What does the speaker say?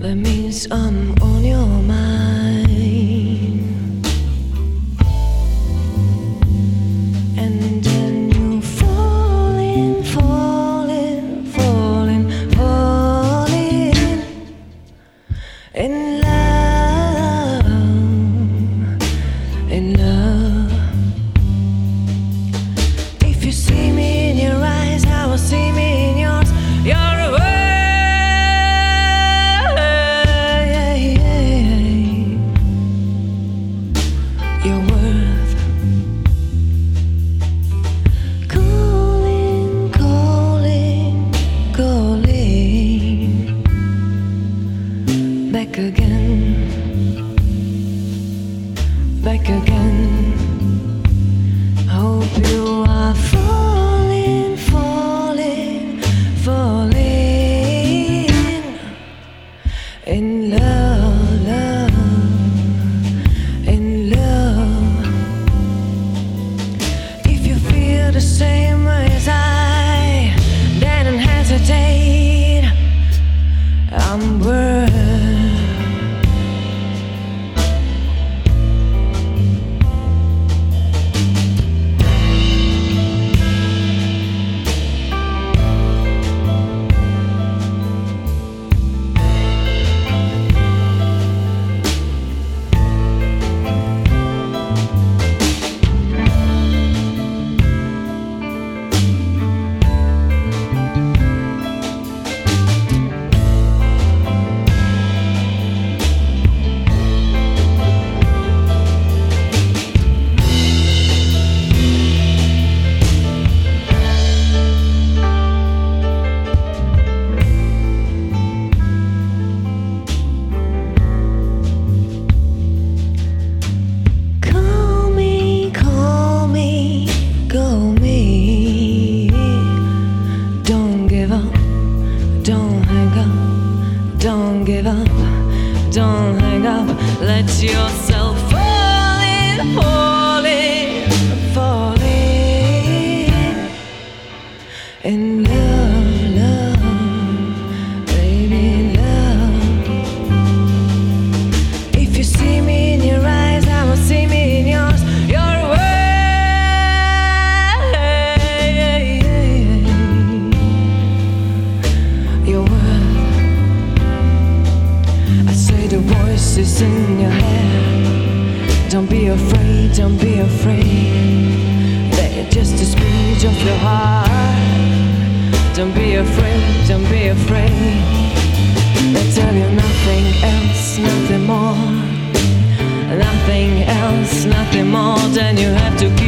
That means I'm on your mind. And then you falling, falling, falling, falling in love, in love. If you see me in your eyes, I will see me in yours. You're a your worth. Calling, calling, calling. Back again, back again. Hope you are falling, falling, falling in love, love. The same way as I, then don't hesitate. I'm worth. Don't hang up, don't give up, don't hang up. Let yourself fall in, fall in, fall in love, love, baby, love. If you see me in your eyes, I will see me in yours. You're your worth. I say the voices in your head. Don't be afraid, don't be afraid. They're just the speech of your heart. Don't be afraid, don't be afraid. They tell you nothing else, nothing more. Nothing else, nothing more. Then you have to